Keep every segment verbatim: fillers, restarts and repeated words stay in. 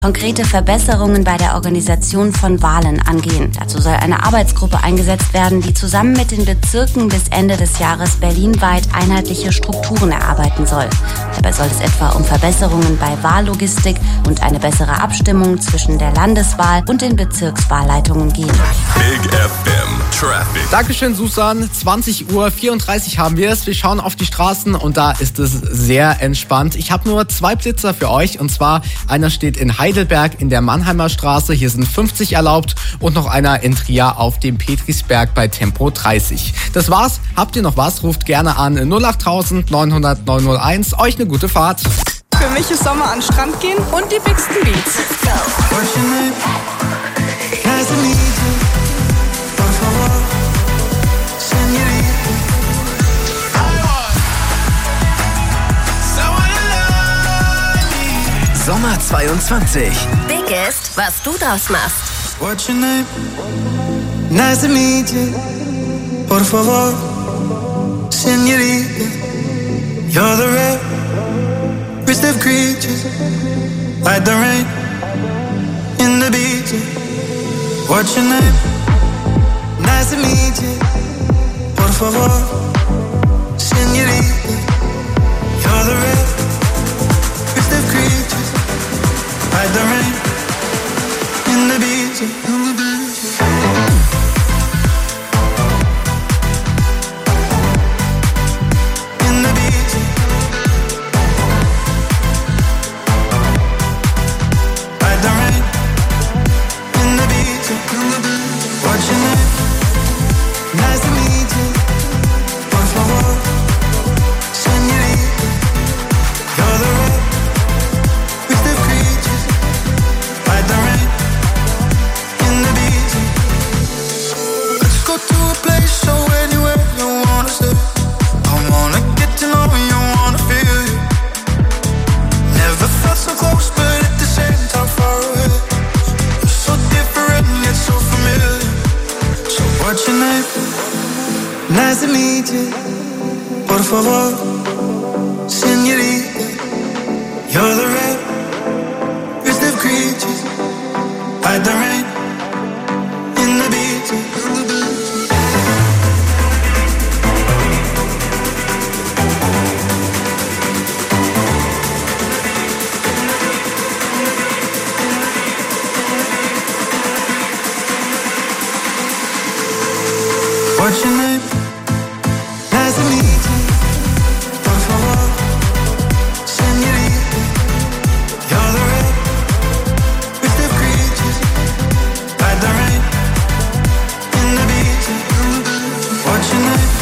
konkrete Verbesserungen bei der Organisation von Wahlen angehen. Dazu soll eine Arbeitsgruppe eingesetzt werden, die zusammen mit den Bezirken bis Ende des Jahres berlinweit einheitliche Strukturen erarbeiten soll. Dabei soll es etwa um Verbesserungen bei Wahllogistik und eine bessere Abstimmung zwischen der Landeswahl und den Bezirkswahlleitungen gehen. Big F M Traffic. Dankeschön, Susan. zwanzig Uhr vierunddreißig haben wir es. Wir schauen auf die Straßen und da ist es sehr entspannt. Ich habe nur zwei Blitzer für euch und zwar einer steht in Heidelberg in der Mannheimer Straße. Hier sind fünfzig erlaubt und noch einer in Trier auf dem Petrisberg bei Tempo dreißig. Das war's. Habt ihr noch was? Ruft gerne an null acht neun null null neun null eins. Euch eine gute Fahrt. Für mich ist Sommer an den Strand gehen und die bigsten Beats. Sommer zweiundzwanzig. Biggest, was du draus machst. What's your name? Nice to meet you. Por favor, señorita. You're the rarest of creatures, like the rain in the beach. What's your name? Nice to meet you. Por favor, señorita. You're the rarest of creatures, like the rain in the beach. In the beach. Nice to meet you. Por favor, señorita. You're the rarest of creatures, like the rain in the beach. What's your name? Nice to meet you. Por favor, señorita. You're the rarest of creatures, like the rain in the beach. What's your name?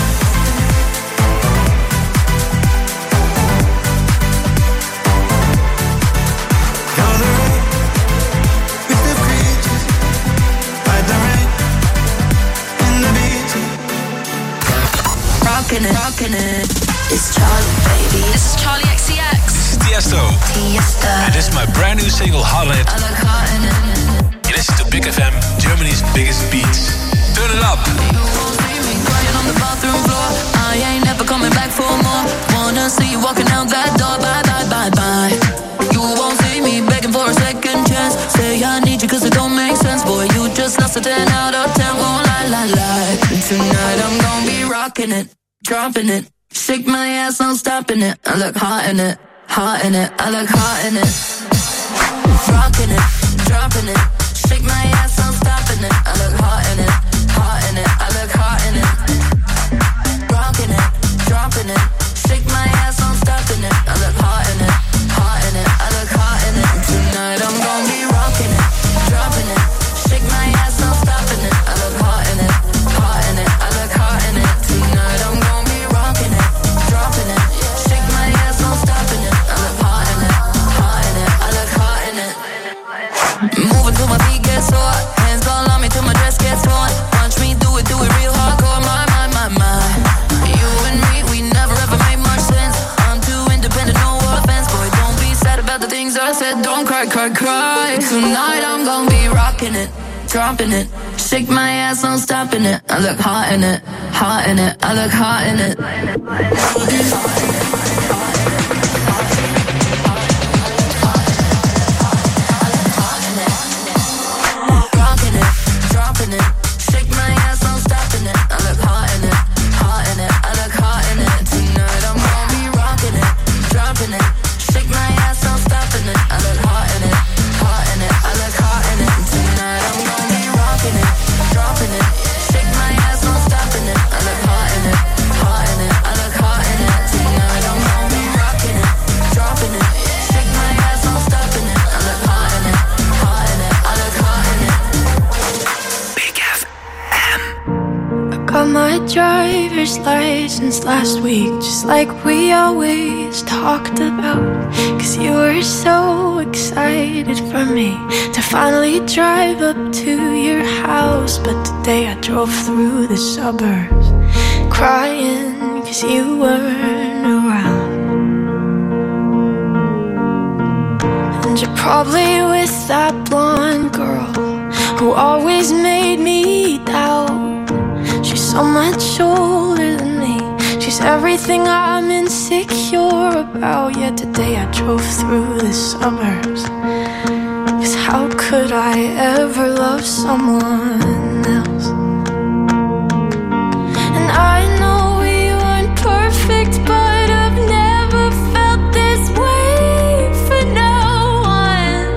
You're the rarest of creatures, like the rain in the beach. Rockin' it, rockin' it. It's Charlie, baby. This is Charlie X C X. This is Tiesto. Tiesto. And this is my brand new single, Hot It. I look hot in it. You listen to Big F M, Germany's biggest beats. Turn it up. You won't see me crying on the bathroom floor. I ain't never coming back for more. Wanna see you walking out that door. Bye, bye, bye, bye. You won't see me begging for a second chance. Say I need you cause it don't make sense. Boy, you just lost a ten out of ten. Won't lie, lie, lie. Tonight I'm gonna be rocking it, dropping it. Shake my ass, I'm stopping it. I look hot in it, hot in it. I look hot in it. Rocking it, dropping it. Shake my ass, I'm stopping it. I look hot in it, hot in it. I look hot in it. Rocking it, dropping it. Shake my ass, I'm stopping it. I look hot in it, hot in it. I look hot in it. Tonight I'm gonna be rocking it, dropping it. Shake my ass, I'm stopping it. I look hot in it, hot in it. I look hot in it. Tonight I'm gonna be rocking it, dropping it. Shake my ass, I'm stopping it. I look hot in it, hot in it. I look hot in it. Moving till my feet get sore. Hands all on me till my dress gets torn. Watch me do it, do it real hardcore. My, my, my, my. You and me, we never ever made much sense. I'm too independent, no offense. Boy, don't be sad about the things I said. Don't cry, cry, cry. Tonight I'm gonna be rocking it, dropping it. Shake my ass, I'm stopping it. I look hot in it, hot in it. I look hot in it. my driver's license last week, just like we always talked about. Cause you were so excited for me to finally drive up to your house. But today I drove through the suburbs crying cause you weren't around. And you're probably with that blonde girl who always made me doubt. She's so much older than me. She's everything I'm insecure about. Yet today I drove through the suburbs. Cause how could I ever love someone else? And I know we weren't perfect, but I've never felt this way for no one.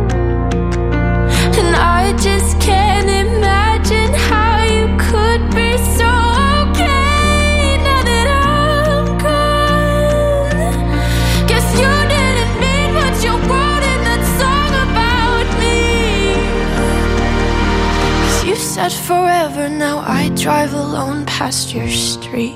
And I just can't imagine how you could be so okay now that I'm gone. Guess you didn't mean what you wrote in that song about me. Cause you said forever, now I drive alone past your street.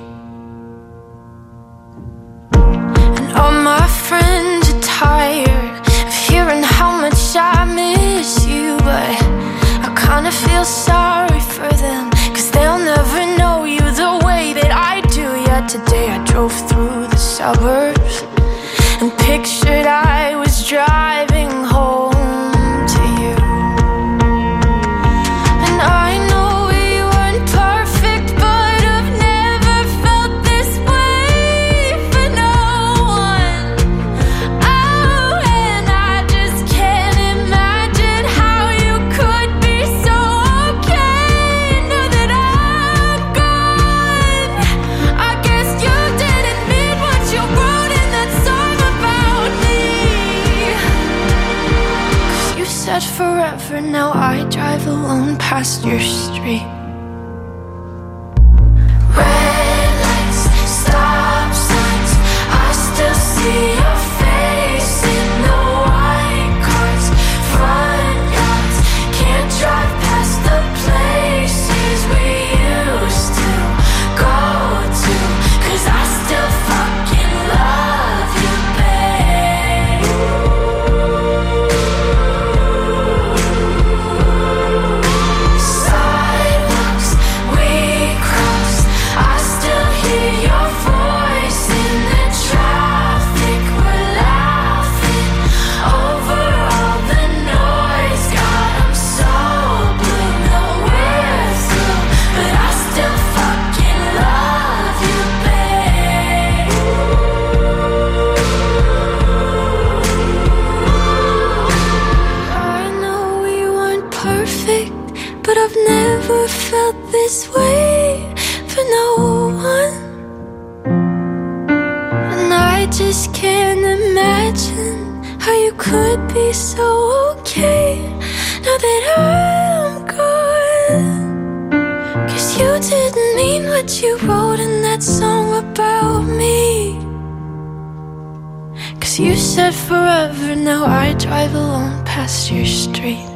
And all my friends are tired of hearing how much I miss you, but I kinda feel sorry for them, cause they'll never know you the way that I do. Yet today I drove through the suburbs and pictured I was driving home to you. And I know we weren't perfect, but I've never felt this way for no one. Oh, and I just can't imagine how you could be so okay now that I'm gone. I guess you didn't mean what you wrote in that song about me. Cause you said forever, now I drive alone past your street. Red lights, stop signs, I still see your face in the white cars, front yards. Can't drive past the places we used to go to, cause I still fucking love you, babe. Sidewalks we cross, I still hear your voice in the traffic. We're laughing over all the noise. God, I'm so blue, no we're through, but I still fucking love you, babe. I know we weren't perfect, but I've never felt this way for no one. And I just can't imagine how you could be so okay now that I'm gone. Cause you didn't mean what you wrote in that song about me. Cause you said forever, now I drive alone past your street.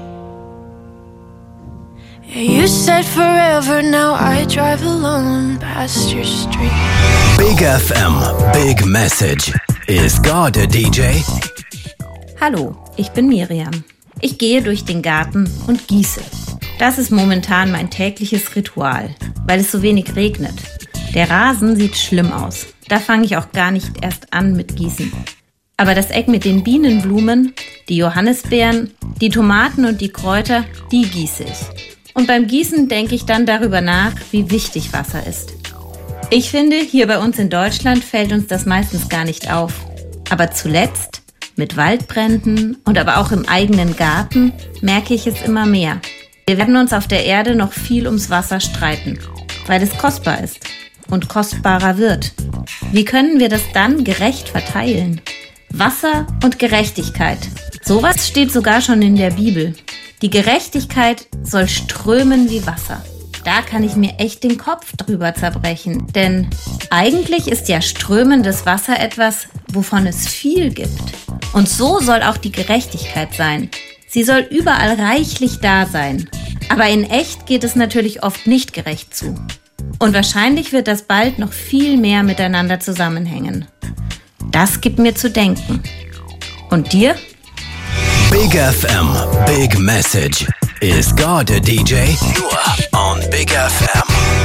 Yeah, you said forever, now I drive alone past your street. Big F M, Big Message. Ist God a D J? Hallo, ich bin Miriam. Ich gehe durch den Garten und gieße. Das ist momentan mein tägliches Ritual, weil es so wenig regnet. Der Rasen sieht schlimm aus. Da fange ich auch gar nicht erst an mit Gießen. Aber das Eck mit den Bienenblumen, die Johannisbeeren, die Tomaten und die Kräuter, die gieße ich. Und beim Gießen denke ich dann darüber nach, wie wichtig Wasser ist. Ich finde, hier bei uns in Deutschland fällt uns das meistens gar nicht auf. Aber zuletzt, mit Waldbränden und aber auch im eigenen Garten, merke ich es immer mehr. Wir werden uns auf der Erde noch viel ums Wasser streiten, weil es kostbar ist und kostbarer wird. Wie können wir das dann gerecht verteilen? Wasser und Gerechtigkeit. Sowas steht sogar schon in der Bibel. Die Gerechtigkeit soll strömen wie Wasser. Da kann ich mir echt den Kopf drüber zerbrechen. Denn eigentlich ist ja strömendes Wasser etwas, wovon es viel gibt. Und so soll auch die Gerechtigkeit sein. Sie soll überall reichlich da sein. Aber in echt geht es natürlich oft nicht gerecht zu. Und wahrscheinlich wird das bald noch viel mehr miteinander zusammenhängen. Das gibt mir zu denken. Und dir? Big F M, Big Message. Is God a D J? Nur on Big F M.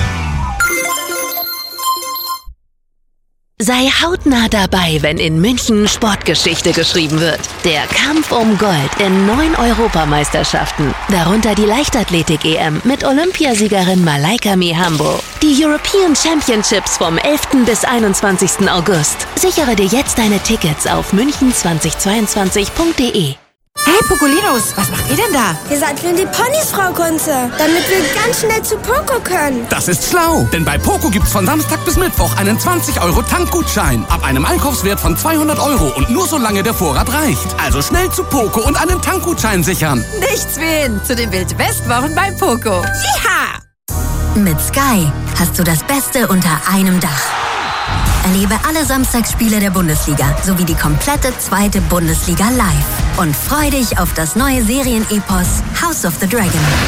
Sei hautnah dabei, wenn in München Sportgeschichte geschrieben wird. Der Kampf um Gold in neun Europameisterschaften. Darunter die Leichtathletik-E M mit Olympiasiegerin Malaika Mihambo. Die European Championships vom elften bis einundzwanzigsten August. Sichere dir jetzt deine Tickets auf münchen zwanzig zweiundzwanzig punkt de. Hey Pokolinos, was macht ihr denn da? Wir satteln die Ponys, Frau Kunze, damit wir ganz schnell zu Poco können. Das ist schlau, denn bei Poco gibt's von Samstag bis Mittwoch einen zwanzig Euro Tankgutschein. Ab einem Einkaufswert von zweihundert Euro und nur solange der Vorrat reicht. Also schnell zu Poco und einen Tankgutschein sichern. Nichts wie hin zu den Wild-West-Wochen bei Poco. Jiha! Mit Sky hast du das Beste unter einem Dach. Erlebe alle Samstagsspiele der Bundesliga sowie die komplette zweite Bundesliga live. Und freu dich auf das neue Serienepos House of the Dragon.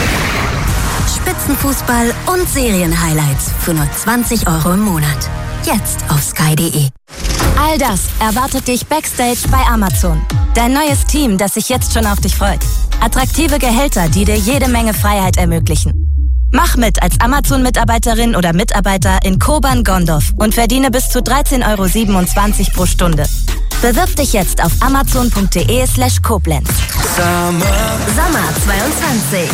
Spitzenfußball und Serienhighlights für nur zwanzig Euro im Monat. Jetzt auf sky punkt de. All das erwartet dich Backstage bei Amazon. Dein neues Team, das sich jetzt schon auf dich freut. Attraktive Gehälter, die dir jede Menge Freiheit ermöglichen. Mach mit als Amazon-Mitarbeiterin oder Mitarbeiter in Koban Gondorf und verdiene bis zu dreizehn Euro siebenundzwanzig pro Stunde. Bewirb dich jetzt auf amazon punkt de slash Koblenz. Sommer zweiundzwanzig.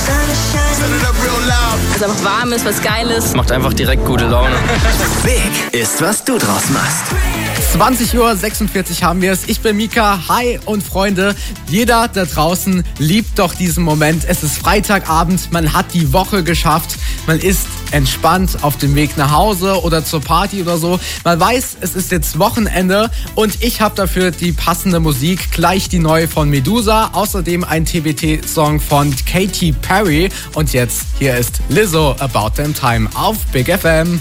Es ist einfach warm, ist was Geiles. Macht einfach direkt gute Laune. Big ist, was du draus machst. zwanzig Uhr sechsundvierzig haben wir es. Ich bin Mika. Hi und Freunde. Jeder da draußen liebt doch diesen Moment. Es ist Freitagabend. Man hat die Woche geschafft. Man ist entspannt auf dem Weg nach Hause oder zur Party oder so. Man weiß, es ist jetzt Wochenende und ich habe dafür die passende Musik. Gleich die neue von Medusa. Außerdem ein T B T-Song von Katy Perry. Und jetzt hier ist Lizzo, About Damn Time auf Big F M.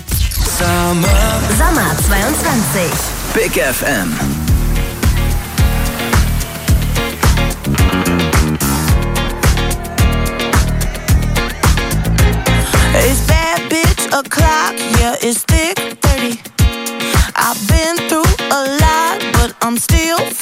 Sommer zweiundzwanzig. Big F M. It's bad bitch o'clock, yeah, it's thick thirty. I've been through a lot, but I'm still